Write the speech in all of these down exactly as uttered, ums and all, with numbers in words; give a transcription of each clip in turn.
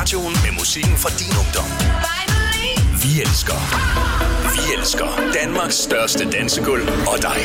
radioen med musikken fra din ungdom. Vi elsker. Vi elsker Danmarks største dansegulv og dig.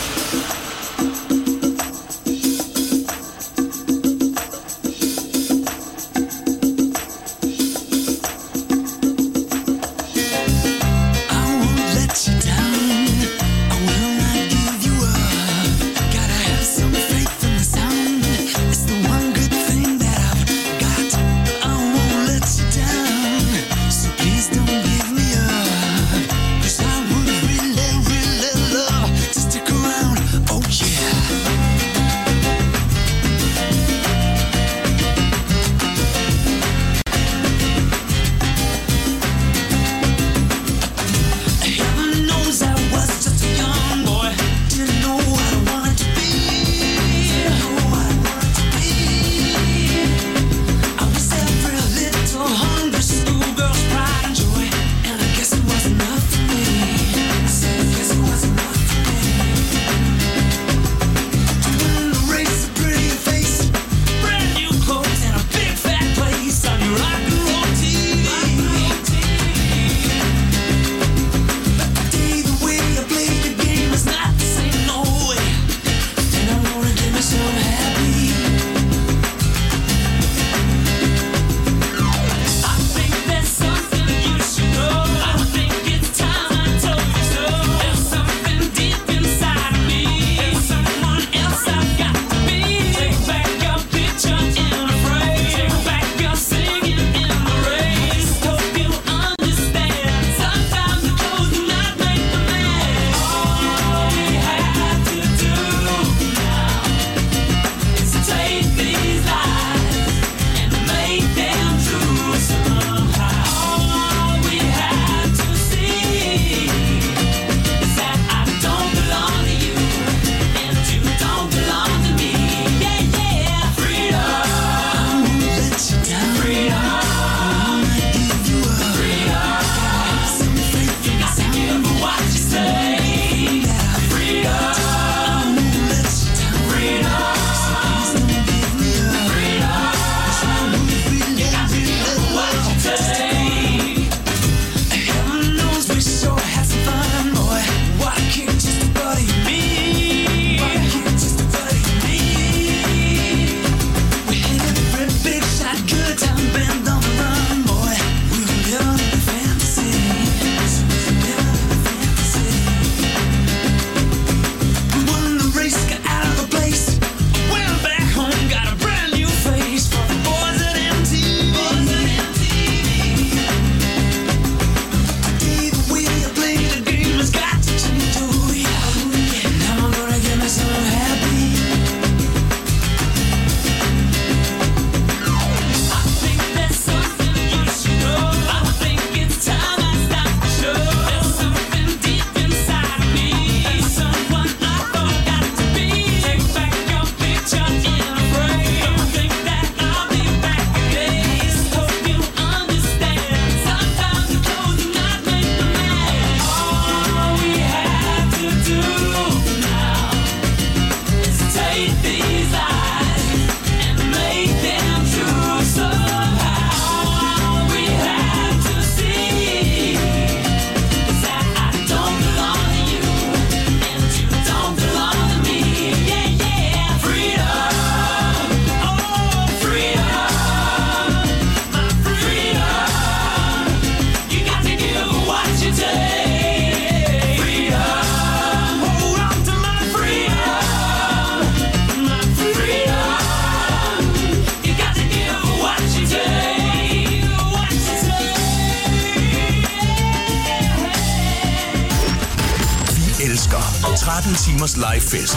tretten timers live fest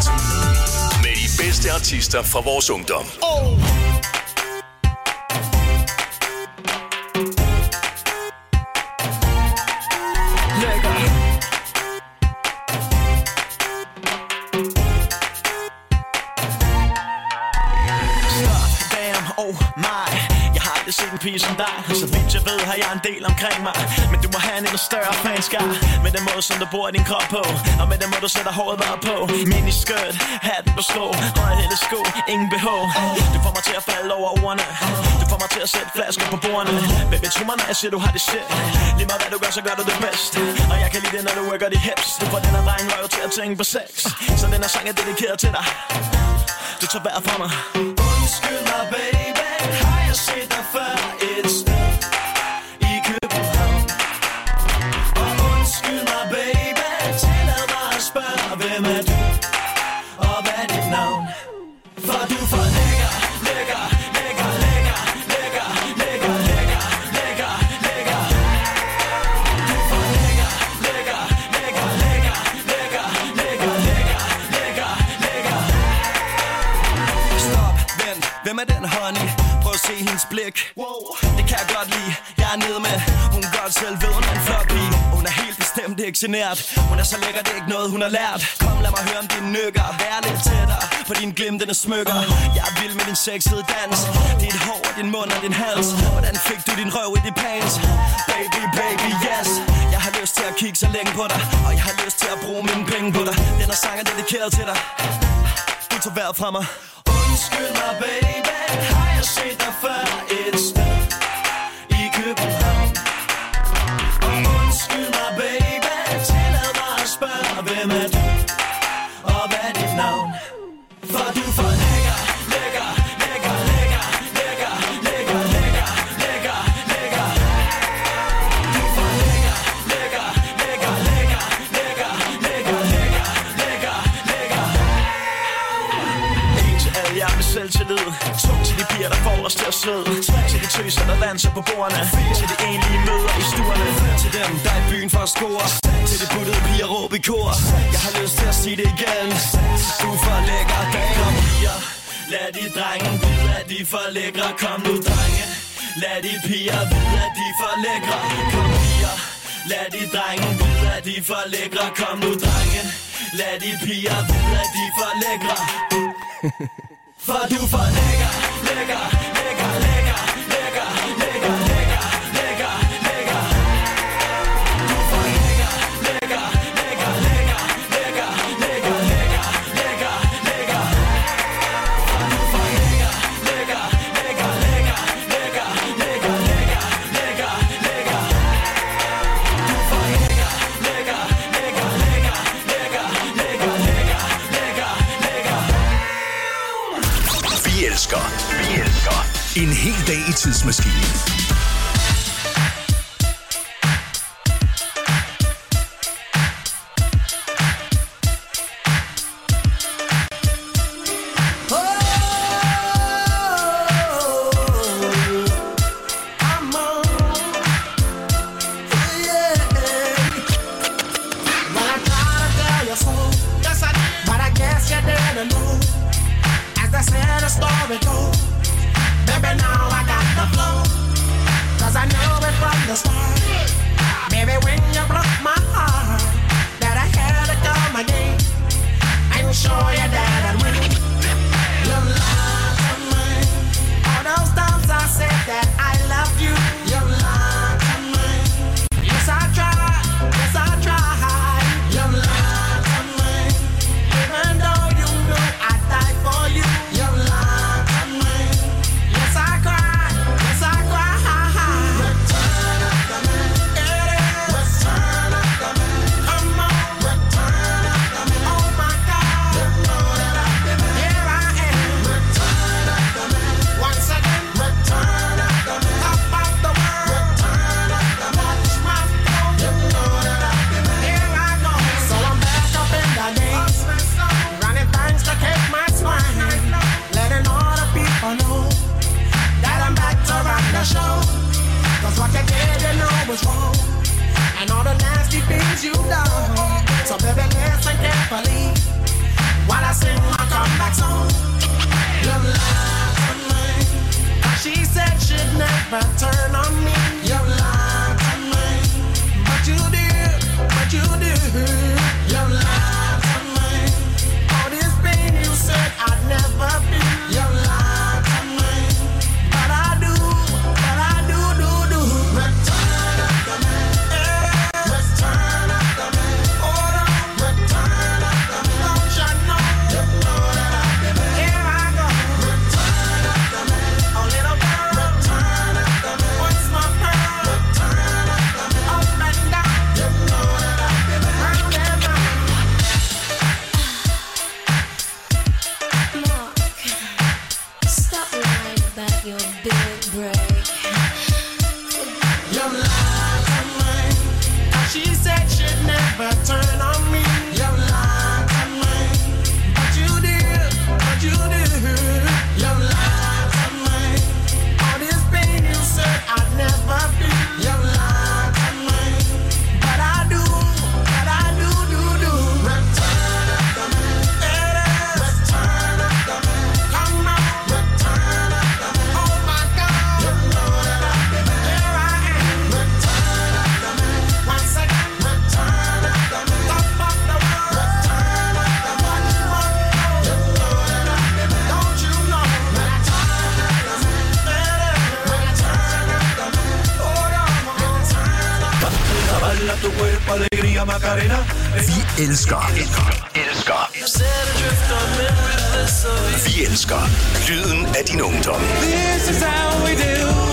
med de bedste artister fra vores ungdom. Oh. set en pige som dig. Så vidt jeg ved har jeg en del omkring mig. Men du må have en endnu større fanskar. Med den måde som du bruger din krop på. Og med den måde du sætter håret bare på. Miniskirt, hatten på sko, højhælede sko, ingen B H. Du får mig til at falde over ordene. Du får mig til at sætte flasker på bordene. Baby, tro mig når jeg siger du har det shit. Lige meget hvad du gør, så gør du det bedst. Og jeg kan lide det når du worker de hips. Du får den her dreng røv til at tænke på sex. Så den her sang er dedikeret til dig. Du tager vejret fra mig. Undskyld mig baby, har jeg set dig før et sted i København? Og undskyld mig baby, tillad mig at spørge, hvem er du? Og hvad er dit navn? For du er for lækker, lækker, lækker, lækker, lækker, lækker, lækker, lækker, lækker. Du er for lækker, lækker, lækker, lækker, lækker, lækker, lækker, lækker, lækker. Stop, vent, hvem er den honey? Prøv at se hendes blik. Det kan jeg godt lide, jeg er nede med. Hun godt selv ved, hun er en flot pige. Hun er helt bestemt ikke genert. Hun er så lækker, det er ikke noget, hun har lært. Kom, lad mig høre om dine nykker. Vær lidt tættere på dine glimtende smykker. Jeg er vild med din sexede dans. Dit hår, din mund og din hals. Hvordan fik du din røv i de pants? Baby, baby, yes. Jeg har lyst til at kigge så længe på dig. Og jeg har lyst til at bruge mine penge på dig. Den her sang er dedikeret til dig. Du tager vejret fra mig. Undskyld mig baby, har jeg set dig før et sted i København? Og undskyld mig baby, tillad mig at spørge, hvem er du? Og hvad er dit navn? For du er for lækker, lækker, lækker, lækker, lækker, lækker, lækker, lækker, lækker. Du er for lækker, lækker, lækker, lækker, lækker, lækker, lækker, lækker, lækker. En til alle jer med selvtillid. To til de piger, der får os til at svede. Til de tøser, der danser på bordene. Til de enlige møder i stuerne. Til dem, der er i byen for at score. Til de puttede piger råb i kor. Jeg har lyst til at sige det igen. Du er for lækker, damer piger. Lad de drenge vide, at de er for lækre. Kom nu, drenge. Lad de piger vide, at de er for lækre. Kom piger. Lad de drenge vide, at de er for lækre. Kom nu, drenge. Lad de piger vide, at de er for lækre. For du er for lækker, lækker, lækker, lækker, lækker, lækker, lækker, lækker, lækker. Du er for lækker, lækker, lækker, lækker, lækker, lækker, lækker, lækker, lækker. For du er for lækker, lækker, lækker, lækker, lækker, lækker, lækker, lækker, lækker. Du er for lækker, lækker, lækker, lækker, lækker, lækker, lækker, lækker, lækker. Vi elsker, vi elsker en hel dag i tidsmaskinen. But I do, but Macarena. Vi elsker. Elsker. Vi elsker. Lyden af din ungdom. This is how we do it.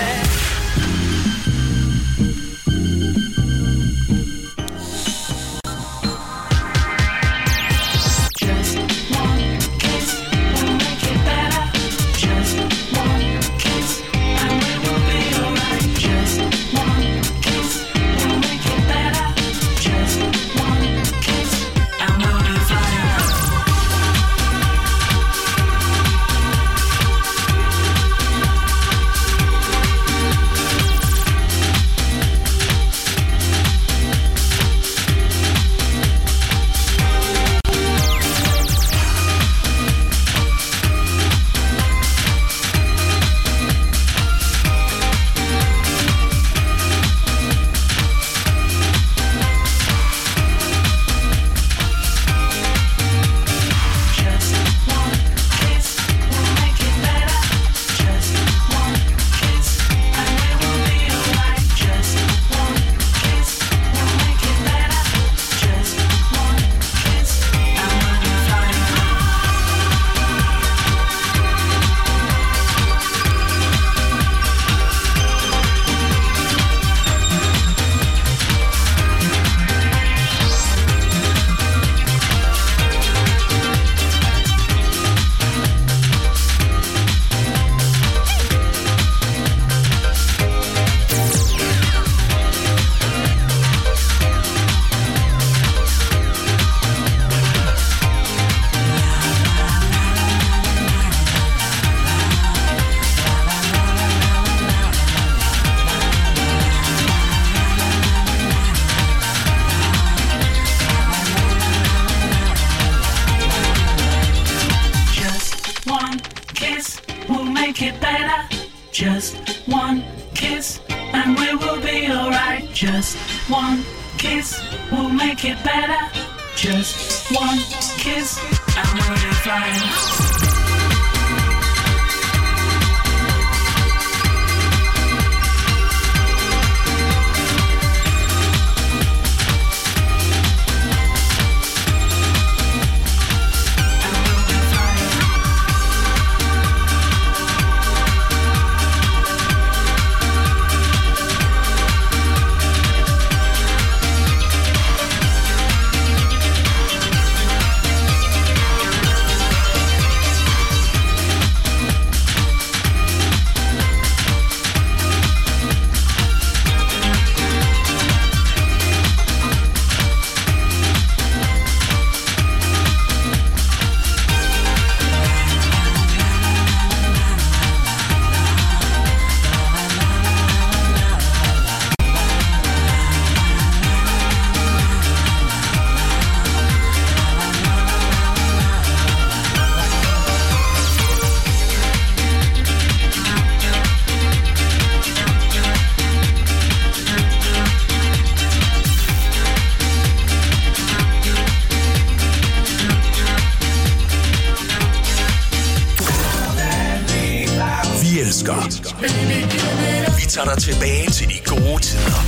Vi tager dig tilbage til de gode tider.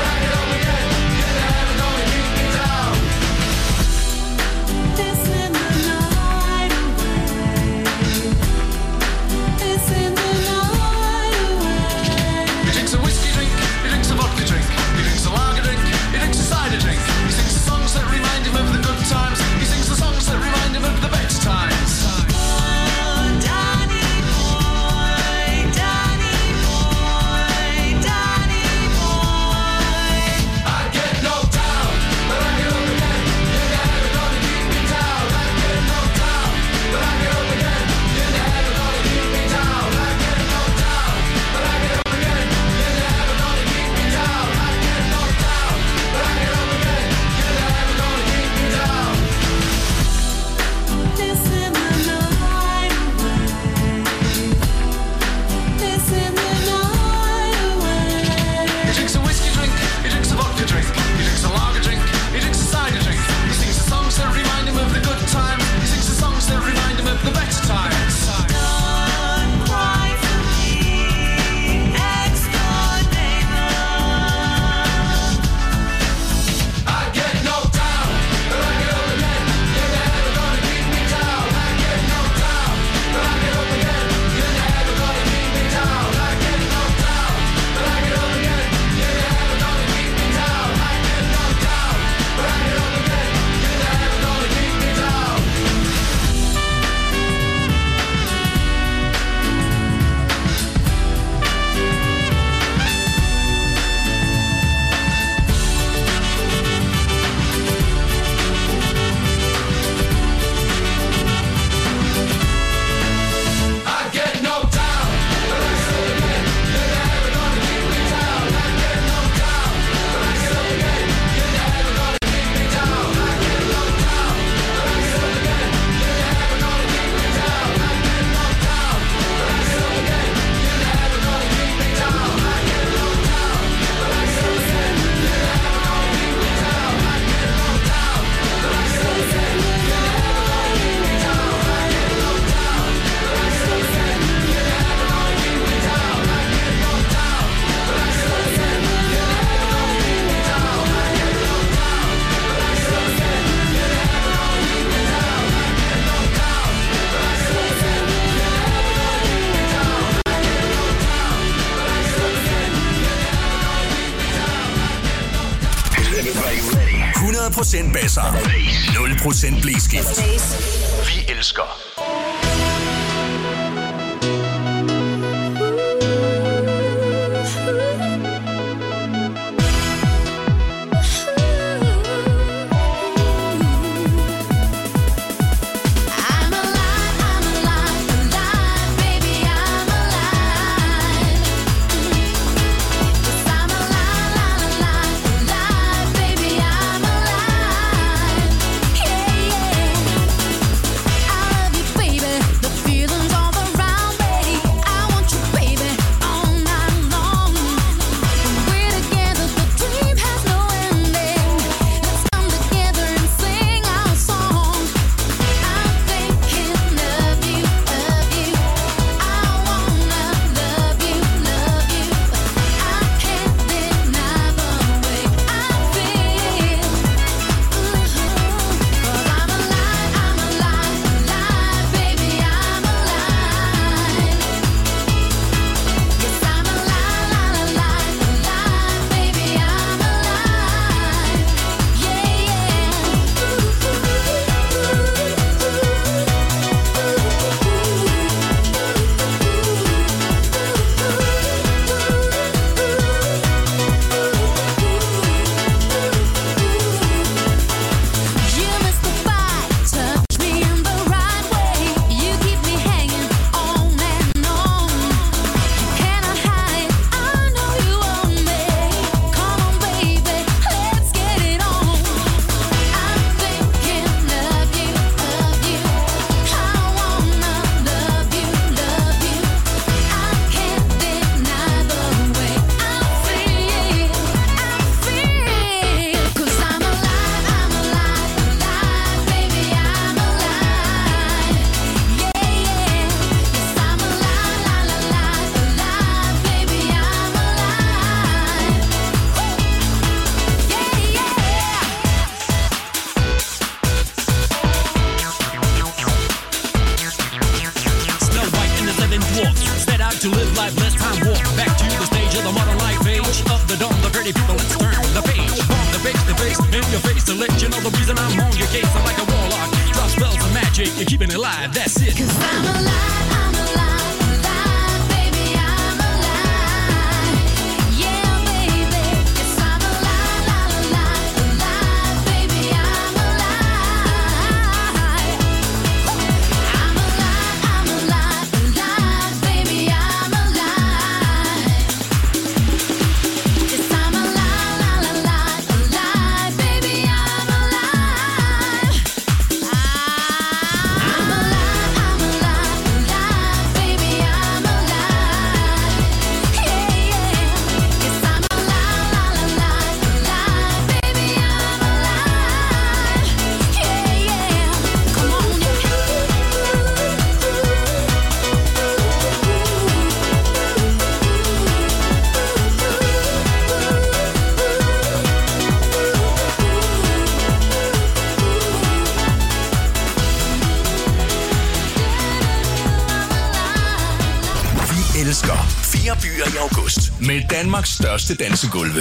This in the procent basser. nul procent blæskift. Vi elsker. Med Danmarks største dansegulve.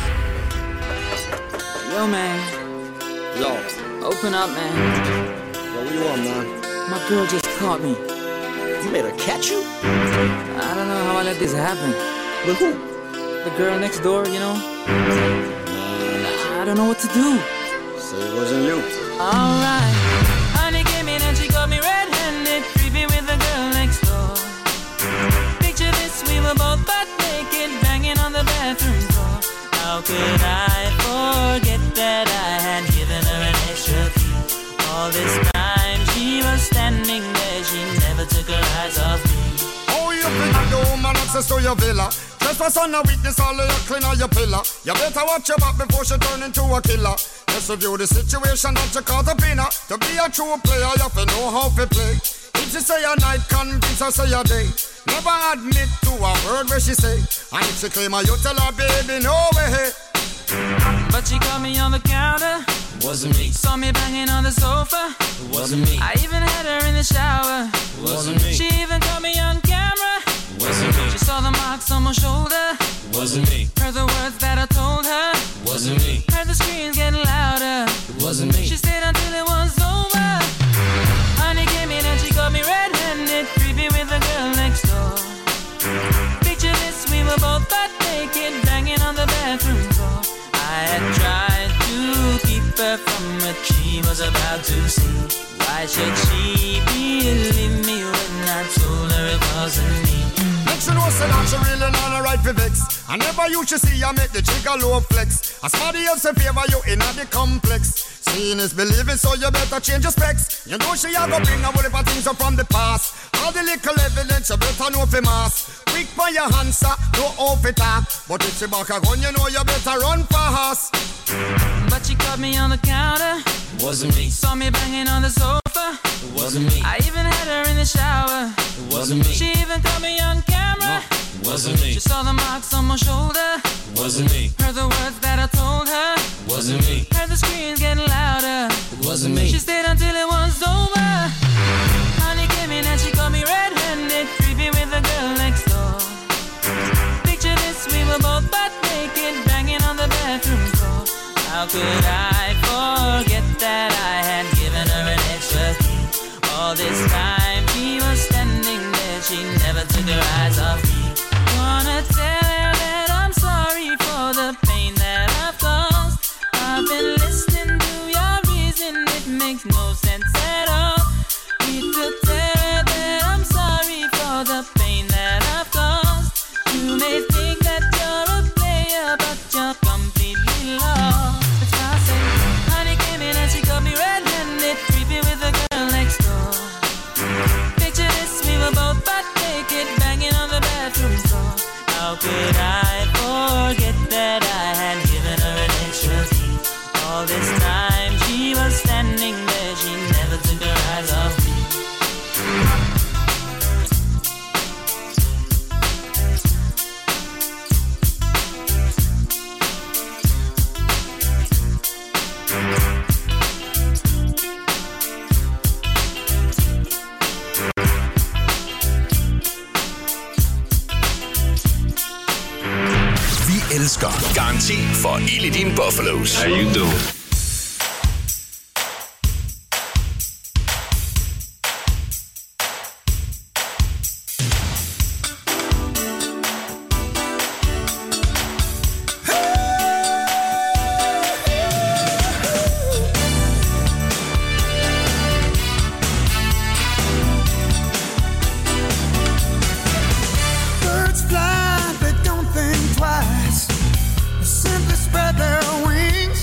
Yo, man. Yo. Open up, man. Yo, what you want, man? My girl just caught me. You made her catch you? I don't know how I let this happen. With who? The girl next door, you know? Uh, I don't know what to do. So it wasn't you. Alright. Honey came in and she got me red-handed, creepy with the girl next door. Picture this, we were both butt naked, banging on the bathroom floor. How could I forget that I had given her an extra key? All this time she was standing there, she never took her eyes off me. Oh, you think I know man access to your villa? Trespass on a witness, all of your clean on your pillar. You better watch your back before she turn into a killer. Just review the situation that you caught up in her. To be a true player, you have to know how to play. If she say a night, convince her say a day. Never admit to a word where she say. And if she claim her, you tell her, baby, no way. But she caught me on the counter. Wasn't me. Saw me banging on the sofa. Wasn't me. I even had her in the shower. Wasn't me. She even caught me on camera. Wasn't me. She saw the marks on my shoulder. Wasn't me. Heard the words that I told her. Wasn't me. Heard the screams getting louder. was about to see. Why should she believe me when I told her it wasn't me? Next you know say that she really not a right for vex. I never you should see I make the trigger low flex. As somebody else in favor you in the complex. Seeing is believing, so you better change your specs. You know she a go bring a whole heap of things up from the past. All the little evidence you better know for mass. Quick for your answer, no off it up. But if she back a gun, you know you better run fast. But she caught me on the counter. It wasn't me. Saw me banging on the sofa. It wasn't me. I even had her in the shower. It wasn't me. She even caught me on camera. No, it wasn't me. She saw the marks on my shoulder. It wasn't me. Heard the words that I told her. It wasn't me. Heard the screams getting louder. It wasn't me. She stayed until it was over. Honey came in and she caught me red-handed, creepy with the girl next door. Picture this, we were both butt naked, banging on the bathroom floor. How could I forget that I had given her an extra key? All this time she was standing there, she never took her eyes off me. Wanna tell her that I'm sorry for the pain that I've caused. I've been listening to your reason, it makes no sense at all. Need to tell her that I'm sorry for the pain that I've caused. You may think that you're a player, but you're completely lost. That's why I say, honey came in and she got me red-handed, creepy with the girl next door. Picture this, we were both butt naked, banging on the bathroom floor. How could I forget that I had given her an extra key? All this time she was standing there, she never took her eyes off me. Vi elsker Garanti for ild i dine Buffalos. How you doing? Simply spread their wings.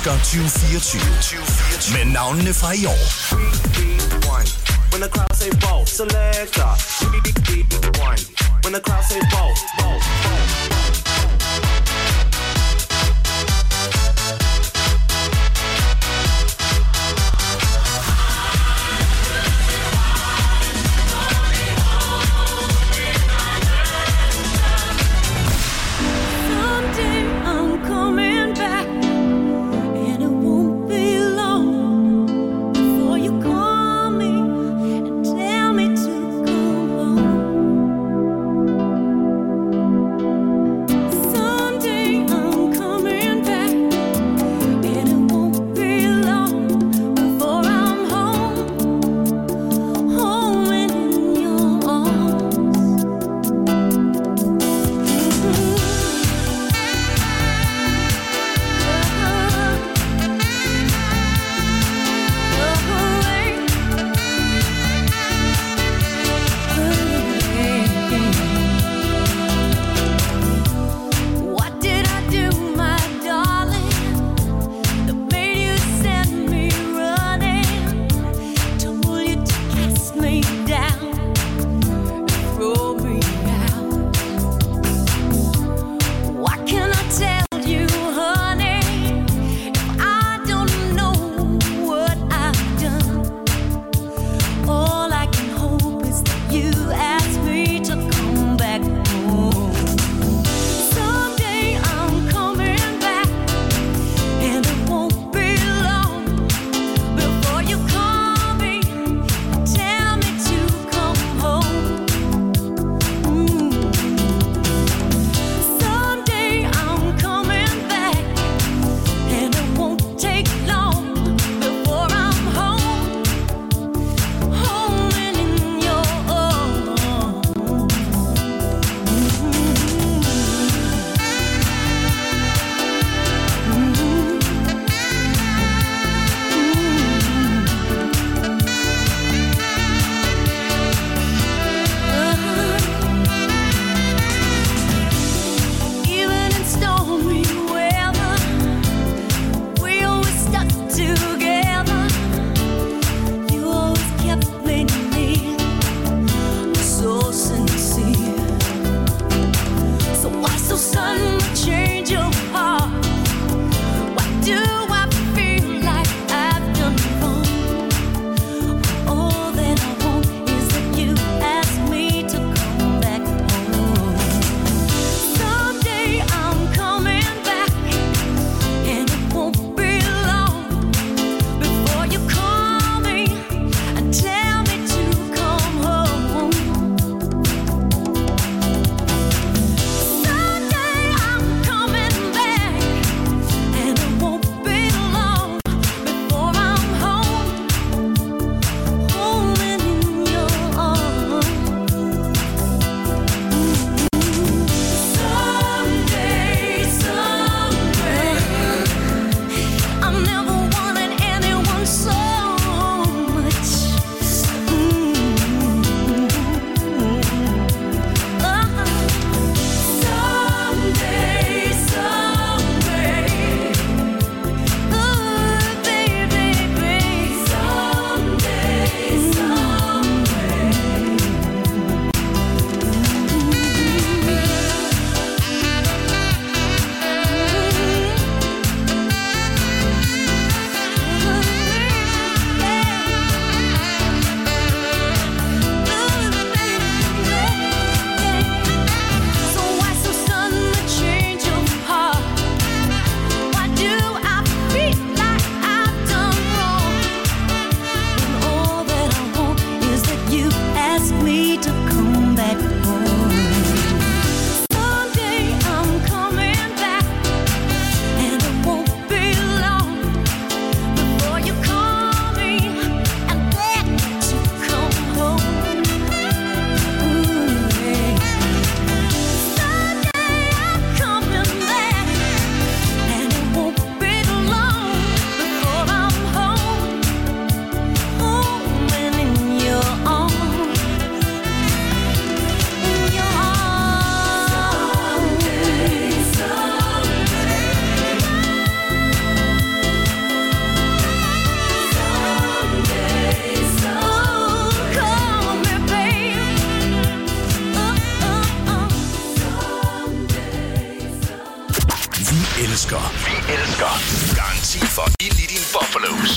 elsker tyve fireogtyve. Med navnene fra i år. When the crowd say ball, selector. When the crowd say ball, ball, ball. Tell me to come home. elsker, vi elsker Garanti for ild i din Buffalos.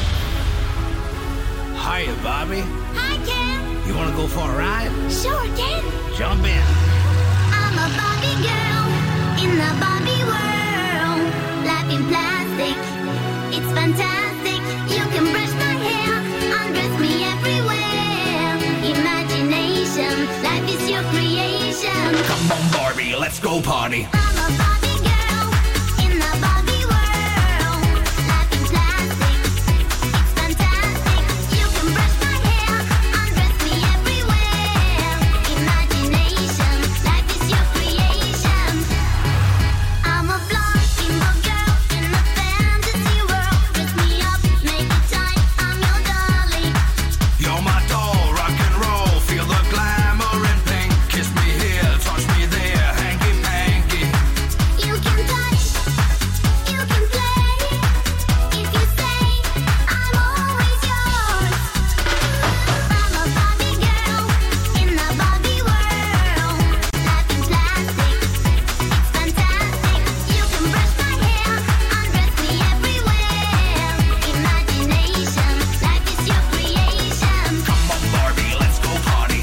Hiya, Bobby. Hi, Ken. You want to go for a ride? Sure, Ken. Jump in. I'm a Barbie girl in the Barbie world. Life in plastic, it's fantastic. You can brush my hair, undress me everywhere. Imagination, life is your creation. Come on, Barbie, let's go party. I'm a Barbie girl in the Barbie world. Life in plastic, it's fantastic. You can brush my hair, undress me everywhere. Imagination, life is your creation. I'm a blonde bimbo girl in a fantasy world. Dress me up, make it tight, I'm your dolly. You're my doll, rock and roll. Feel the glamour and pink. Kiss me here, touch me there, hanky panky. You can touch, you can play. If you say, I'm always yours. I'm a Barbie girl in the Barbie world. Life in plastic, it's fantastic. You can brush my hair, undress me everywhere. Imagination, life is your creation. Come on, Barbie, let's go party.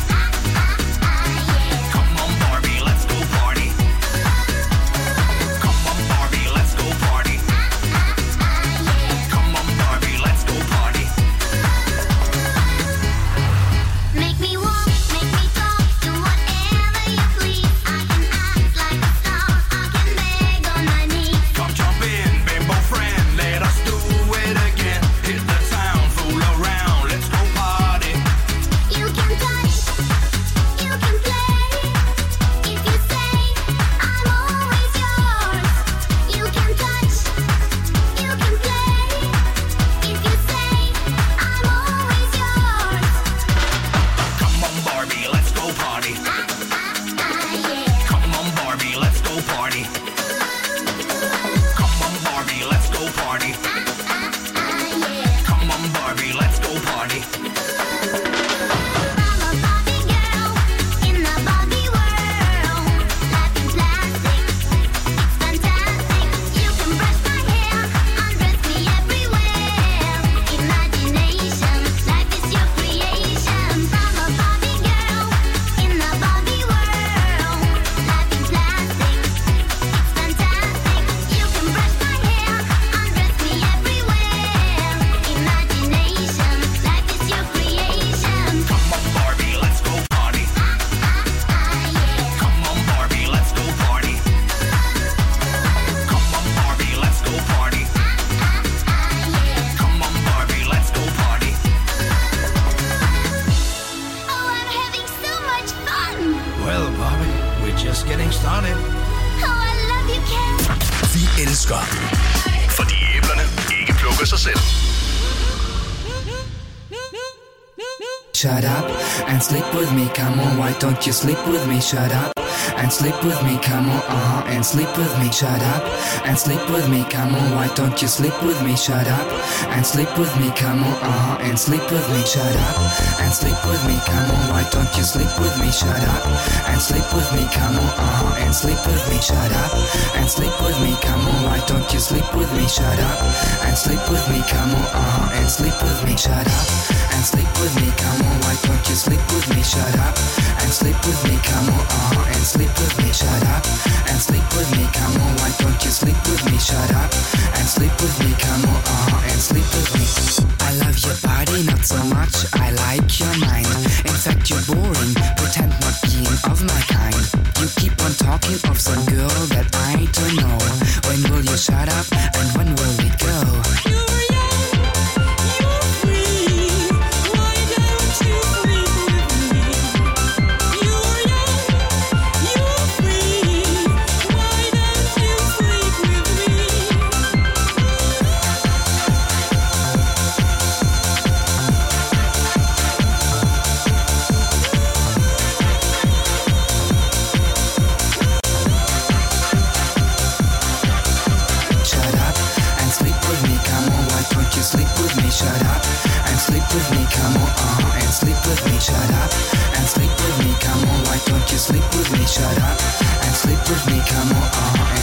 Come on, Barbie, let's go party. Come on, Barbie, let's go party. Come on, Barbie, let's go party. Make me walk, make me talk, do whatever you please. I can act like a star, I can beg on my knees. Come jump in, bimbo friend, let us do it again. Hit the town, fool around, let's go party. You can touch, you can play. If you say, I'm always yours. You can touch, you can play. If you say, I'm always yours. Come on, Barbie, let's go party. Ah, yeah. Come on, Barbie, let's go party. Come on, Barbie, let's go party. Ah, yeah. Come on, Barbie, let's go party. I'm a Barbie girl in the Barbie world. Life in plastic, it's fantastic. You can brush my hair, undress me everywhere. Imagination, life is your creation. I'm a Barbie girl in the Barbie world. Life in plastic, it's fantastic. You can brush my hair, undress me everywhere. Imagination, life is your creation. Come on, Barbie, let's go party. Come on, Barbie, let's go party. Come on, Barbie, let's go party. Come on, Barbie, let's go party. Oh, I'm having so much fun. Well, Barbie, we're just getting started. Oh, I love you, Ken. Vi elsker, fordi æblerne ikke plukker sig selv. Shut up and sleep with me, come on, why don't you sleep with me? Shut up and sleep with me, come on, uh-huh, and sleep with me. Shut up and sleep with me, come on, why don't you sleep with me? Shut up and sleep with me, come on, uh-huh, and sleep with me. Shut up and sleep with me, come on, why don't you sleep with me? Shut up and sleep with me, come on, uh-huh, and sleep with me. Shut up and sleep with me, come on, why don't you sleep with me? Shut up and sleep with me, come on, uh-huh, and sleep with me. Shut up and sleep with me, come on, why don't you sleep with me? Shut up and sleep with me, come on, uh-huh, and sleep with me. Shut up and sleep with me, come on, why don't you sleep with me? Shut up and sleep with me, come on, uh-huh, and sleep with me. I love your body, not so much, I like your mind. In fact, you're boring, pretend not being of my kind. You keep on talking of some girl that I don't know. When will you shut up and when will we go?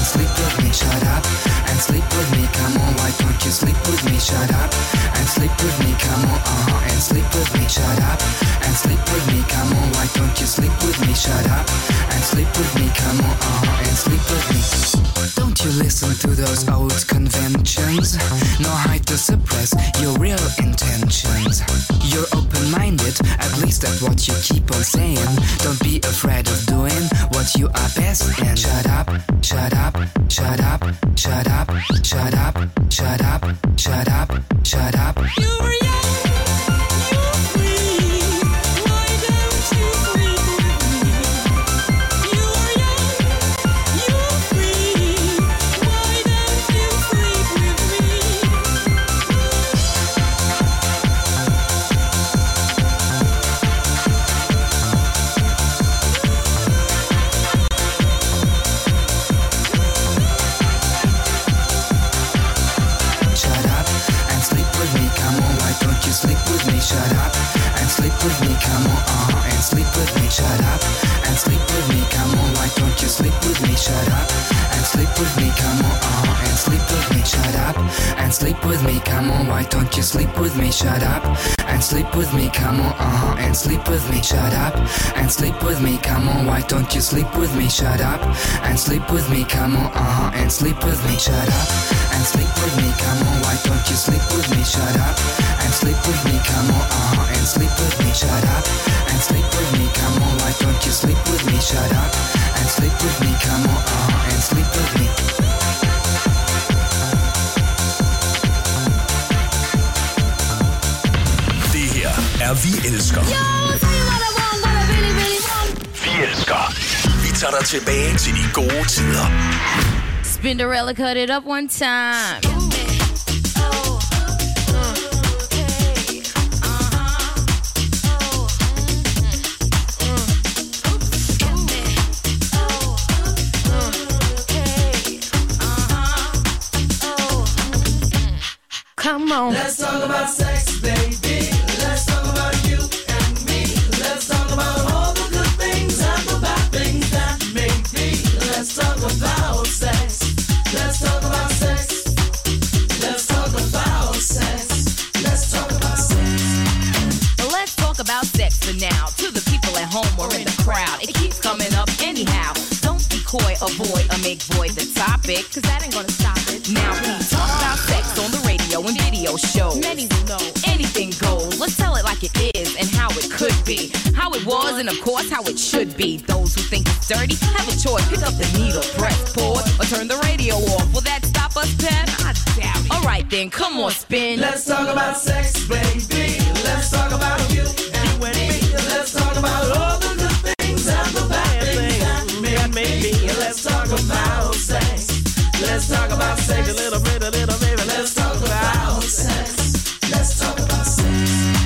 sleep with me? Shut up and sleep with me. Come on, why don't you sleep with me? Shut up and sleep with me. Come on, uh-huh, and sleep with me. Shut up and sleep with me. Come on, why don't you sleep with me? Shut up and sleep with me. Come on, uh-huh, and sleep with me. Don't you listen to those old conventions? No hide to suppress your real intentions. You're open-minded, at least that's what you keep on saying. Don't be afraid of doing what you are best in. Shut up, shut up, shut up, shut up, shut up, shut up, shut up, shut up. You were young, you were free. Why don't you sleep with me? You were young, you were free. Why don't you sleep with me? Shut up and sleep with me. Come on, why don't you sleep with me? Shut up and sleep with me. Come on, uh-huh, and sleep with me. Shut up and sleep with me. Come on, why don't you sleep with me? Shut up and sleep with me. Come on, uh-huh, and sleep with me. Shut up and sleep with me. Come on, why don't you sleep with me? Shut up and sleep with me. Come on, uh-huh, and sleep with me. Shut up and sleep with me. Come on, why don't you sleep with me? Shut up and sleep with me. Come on, uh-huh, and sleep with me. Shut up and sleep with me. Come on, why don't you sleep with me? Shut up and sleep with me. Come on, uh-huh, and sleep with me. Shut up and sleep with me. Come on, why don't you sleep with me? Shut up and sleep with me. Come on, uh-huh, and sleep with me. Det her er Vi Elsker. Vi Elsker. Vi tager dig tilbage til de gode tider. Spinderella cut it up one time. Come on. Let's talk about sex, baby. Let's talk about you and me. Let's talk about all the good things and the bad things that make me. Let's talk about sex. Let's talk about sex. Let's talk about sex. Let's talk about sex. Let's talk about sex for now. To the people at home or in the crowd, it keeps coming up anyhow. Don't be coy, avoid, or make void the topic, cause that ain't gonna stop it. Now we talk about sex on the radio and video shows. Many will know anything goes. Let's tell it like it is and how it could be, how it was, and of course how it should be. Those who think it's dirty have a choice. Pick up the needle, press pause, or turn the radio off. Will that stop us, Pep? I doubt it. Alright then, come on, spin. Let's talk about sex, baby. Let's talk about you and me. Let's talk about all the good things and the bad things that make me. Let's talk about sex. Let's talk about sex a little bit, a little baby. Let's talk about sex. Let's talk about sex.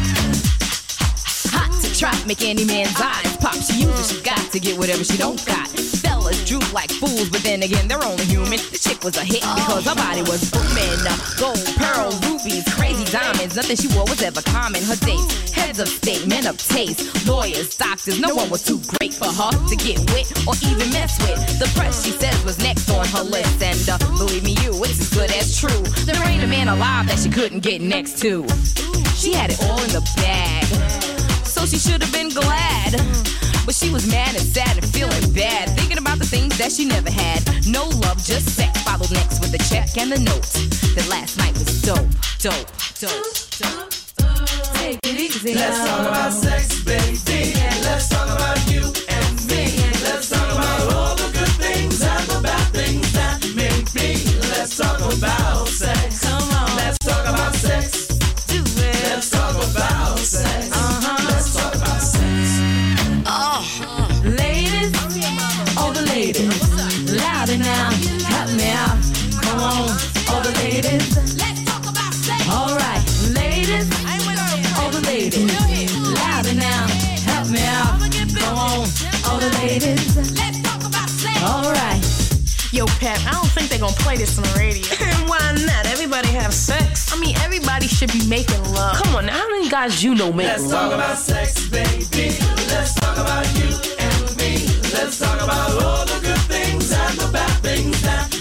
Hot to trap, make any man's eyes pop. She uses, she got to get whatever she don't got. Fellas droop like fools, but then again, they're only human. The chick was a hit because her body was booming. Gold, pearl, rubies, crazy diamonds. Nothing she wore was ever common. Her dates, heads of state, men of taste, lawyers, doctors. No one was too great for her to get with or even mess with. The press, she says, was next on her list. And uh, believe me, you, it's as good as true. There ain't a man alive that she couldn't get next to. She had it all in the bag, so she should have been glad. But she was mad and sad and feeling bad, thinking about the things that she never had. No love, just sex. Followed next with a check and the note that last night was dope, dope, dope, dope. Take it easy. Let's talk about sex, baby. Let's talk about you and me. Let's talk about all the good things and the bad things that make me. Let's talk about sex. Come on. Let's talk about sex. Do it. Let's talk about sex. Uh-huh. Let's talk about sex. Oh, ladies, all the ladies, louder now, help me out. Come on, all the ladies, let's talk about sex. All right, ladies, all the ladies, louder now, help me out. Come on, all the ladies, let's talk about sex. All right. Yo, Pep, I don't think they're gonna play this on the radio. Why not? Everybody have sex. I mean, everybody should be making love. Come on, now, how many guys you know make Let's love? Let's talk about sex, baby. Let's talk about you and me. Let's talk about all the good things and the bad things that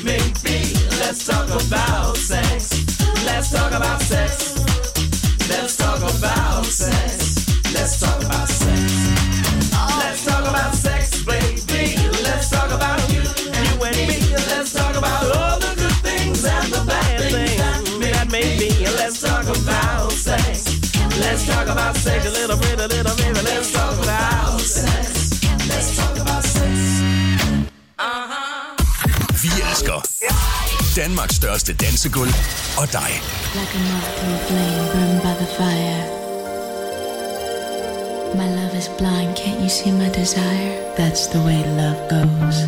about sex. A little bit, a little bit, let's talk about sex. Let's talk about sex. Vi elsker Danmarks største dansegulv og dig. Like a moth to a flame burned by the fire. My love is blind, can't you see my desire? That's the way love goes.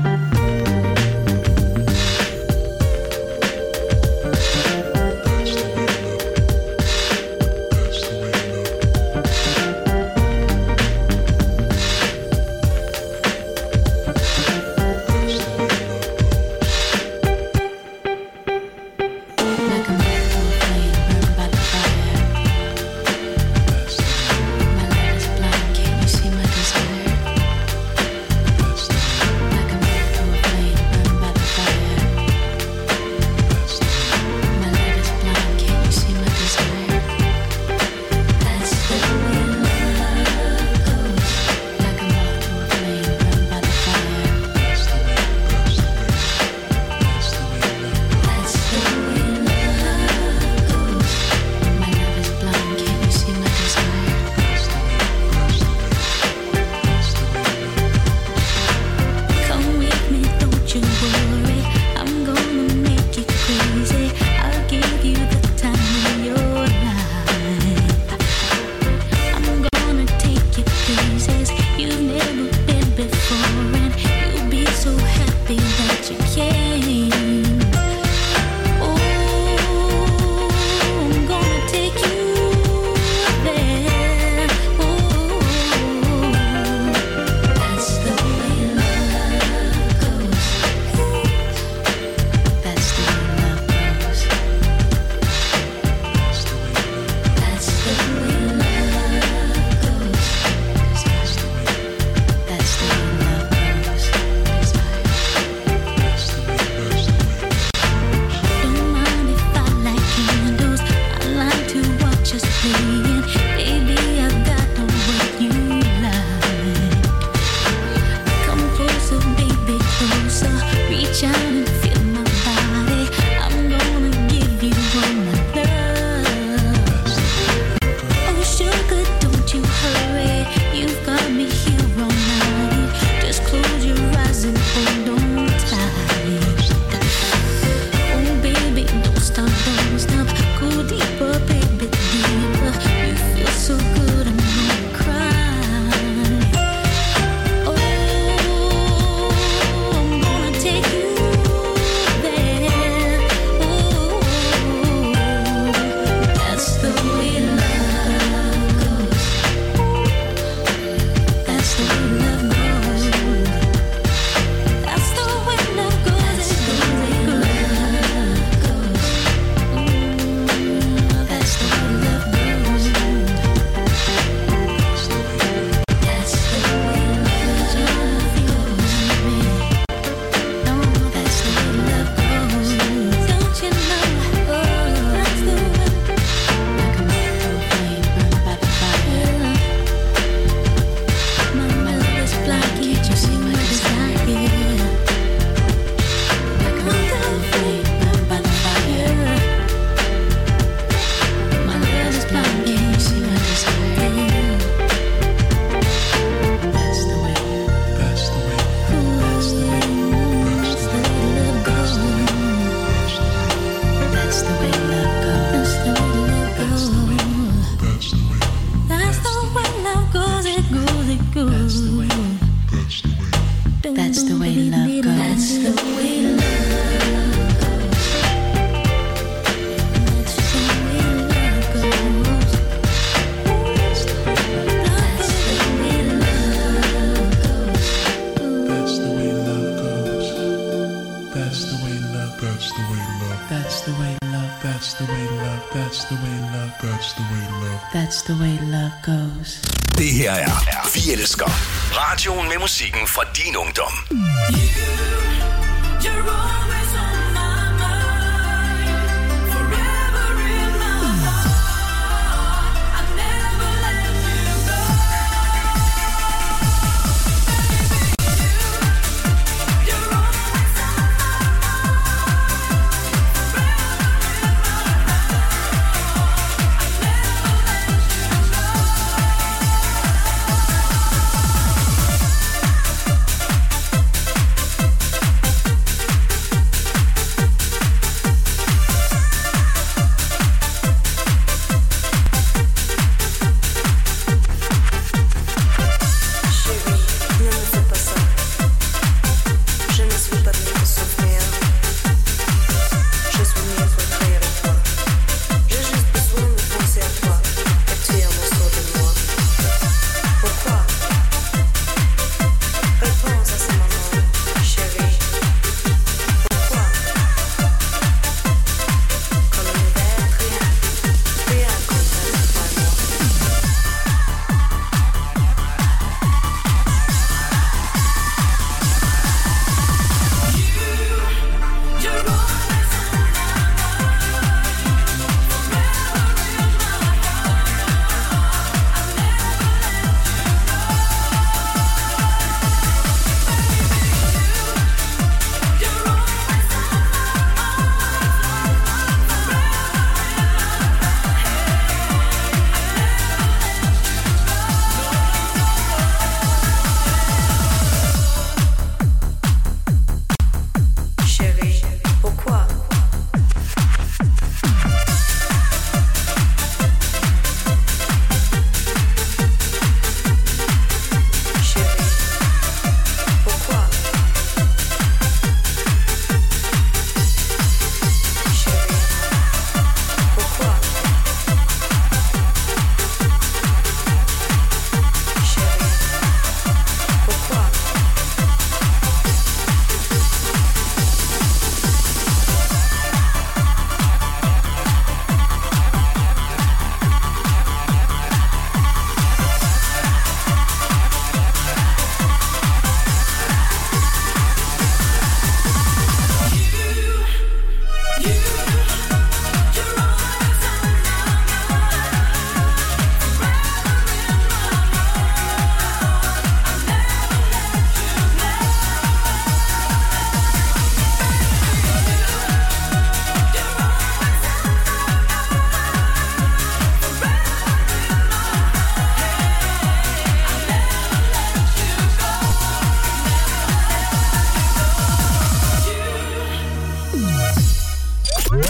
That's the way love goes. Det her er Vi elsker radioen med musikken fra din ungdom.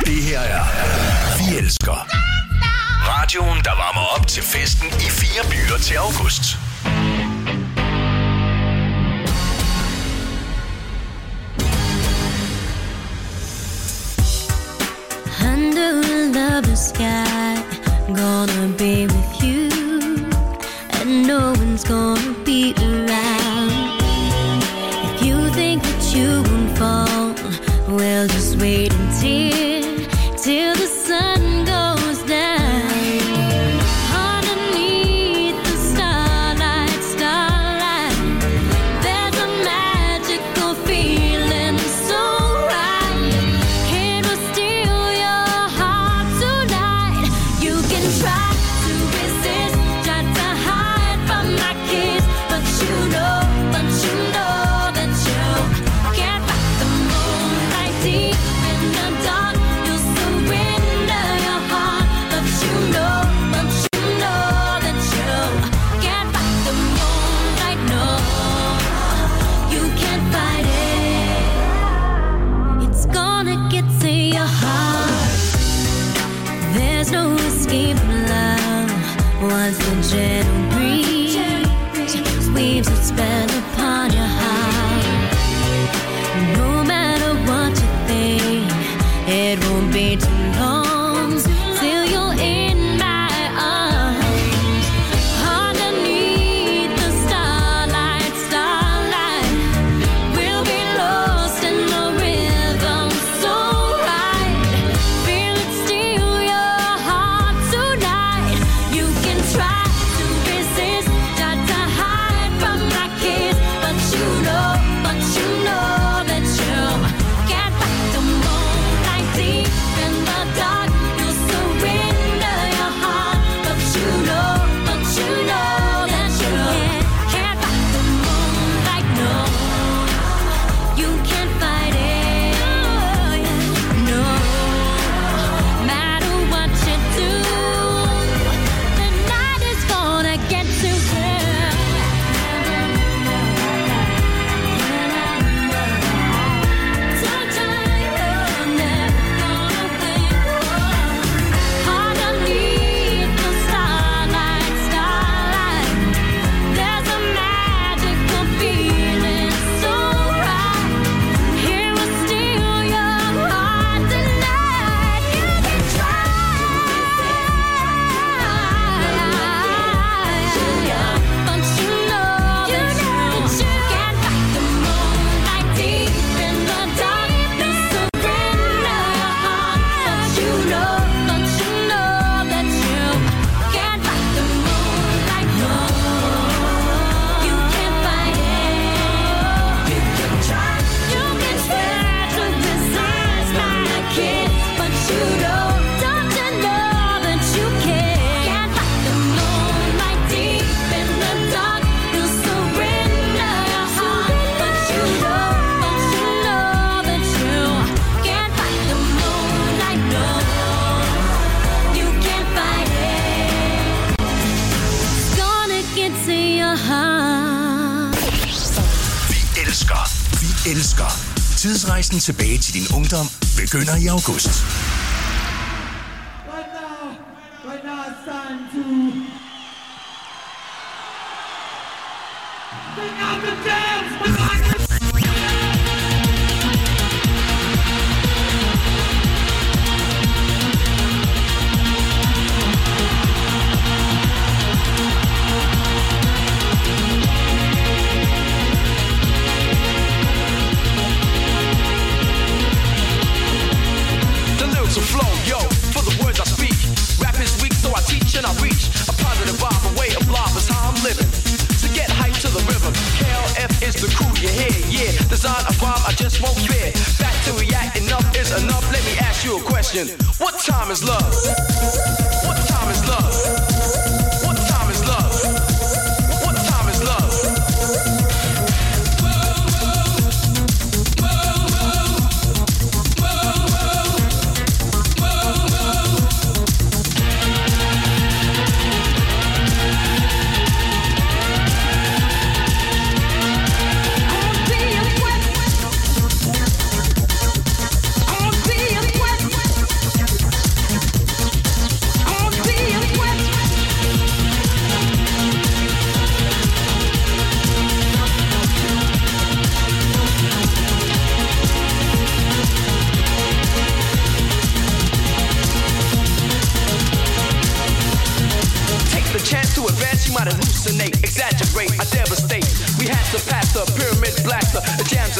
Det her er Vi Elsker. Radioen, der varmer op til festen i fire byer til august. Under a lover's sky, gonna be with you, and no one's gonna be around. If you think that you won't fall, well, just wait until, till the sun goes down. Underneath the starlight, starlight, there's a magical feeling so right. It will steal your heart tonight. You can try to resist, try to hide from my kiss, but you know, but you know that you can't fight the moonlight deep in the dark. You'll surrender your heart, but you know, but you know that you can't fight the moonlight. No, you can't fight it. It's gonna get to your heart. There's no escape from love. Once the gentle breeze weaves its spell upon your heart, no matter what you think, it won't be too long till you're in my arms. Underneath the starlight, starlight, we'll be lost in the rhythm so right. Feel it steal your heart tonight. You can try to resist, try to hide from my kiss, but you know, but you know that you can't fight the moonlight deep in the dark. You'll surrender your heart, but you know, but you know that you can't fight the moonlight. No, you can't fight it. No, matter what you do, the night is gonna get to them. Underneath the starlight, starlight, there's a magical feeling so right. Here will steal your heart tonight. You can try, but you know that you can't fight the moonlight deep in the dark. You surrender your heart, but you know, but you know that you can't fight the moonlight. No, you can't fight it. You can try, you can try to resist my kiss, but you know, don't you know that you can't fight the moonlight deep in the dark. You surrender your heart, but you know, but you know that you can't fight the moonlight. No, you can't fight it. It's gonna get to your heart. Vi elsker. Vi elsker. Tidsrejsen tilbage til din ungdom begynder i august. Right now, right now it's time to bring out the dance with The lyrics will flow, yo, for the words I speak. Rap is weak, so I teach and I reach. A positive vibe, a way of life is how I'm living. To get hyped to the rhythm, K L F is the crew you hear, yeah. Design a rhyme I just won't fear. Back to react, enough is enough. Let me ask you a question. What time is love? What time is love? What time is love? What time is love? I wanna be a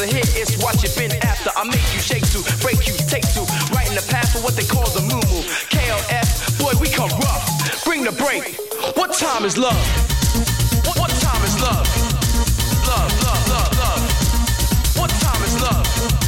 So here is what you've been after. I make you shake to, break you, take to, right in the path for what they call the moo-moo. K L F, boy, we come rough. Bring the break. What time is love? What, what time is love? Love, love, love, love. What time is love?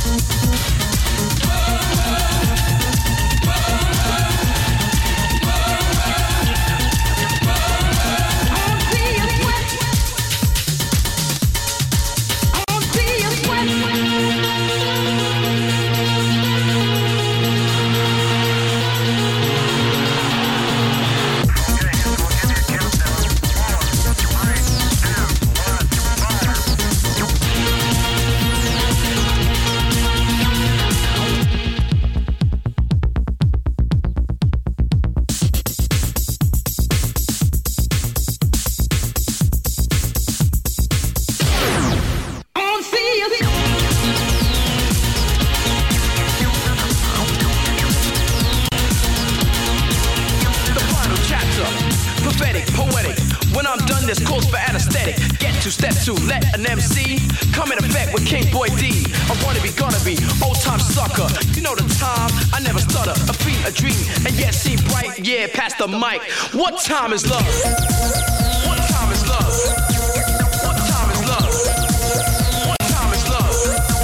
The mic. What time is love? What time is love? What time is love? What time is love?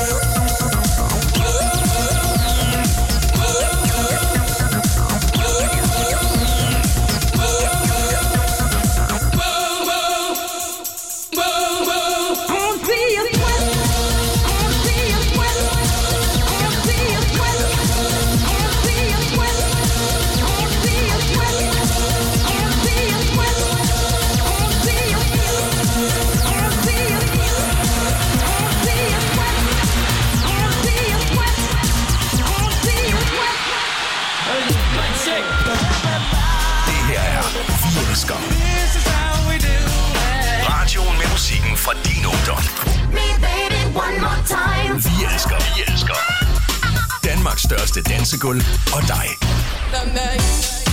Radioen med musikken fra din ungdom. Vi elsker, vi elsker Danmarks største dansegulv og dig.